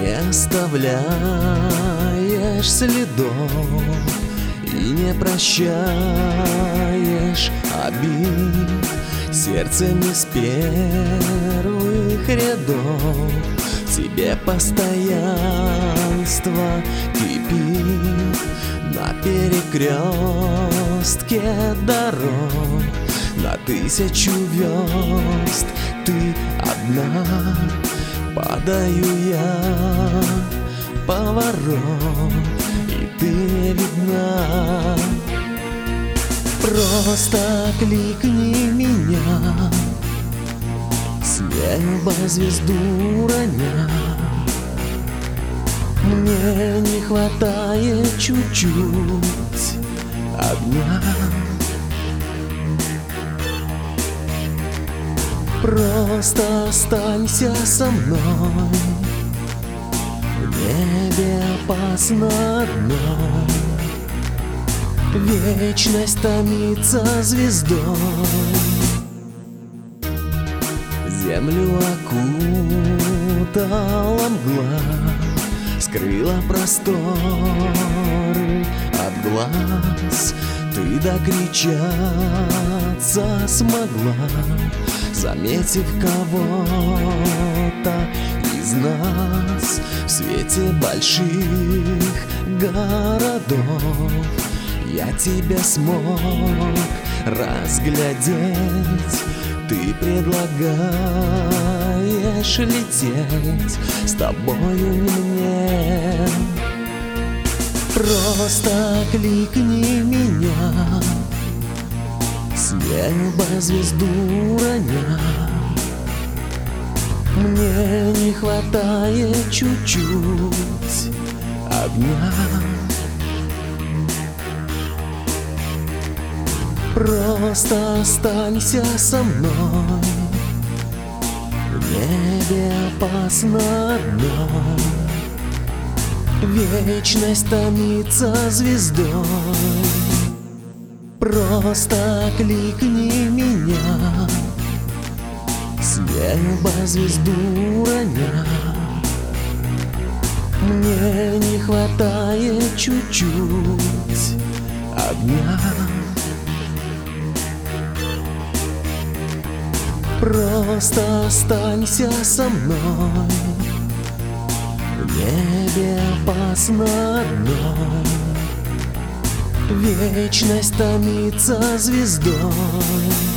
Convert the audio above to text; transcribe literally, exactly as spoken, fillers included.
Не оставляешь следов и не прощаешь обид. Сердце не с первых рядов, в тебе постоянство кипит. На перекрестке дорог, на тысячу верст ты одна. Падаю я поворот, и ты не видна. Просто кликни меня, с неба звезду роня. Мне не хватает чуть-чуть огня. Просто останься со мной, в небе опасно одной. Вечность томится звездой. Землю окутала мгла, скрыла просторы от глаз. Ты докричаться смогла, заметив кого-то из нас в свете больших городов. Я тебя смог разглядеть. Ты предлагаешь лететь с тобою не мне. Просто кликни меня, с неба звезду роня. Мне не хватает чуть-чуть огня. Просто останься со мной, в небе опасно одной. Вечность томится звездой. Просто кликни меня, с неба звезду роня. Мне не хватает чуть-чуть огня. Просто останься со мной, в небе опасно одной. Вечность томится звездой.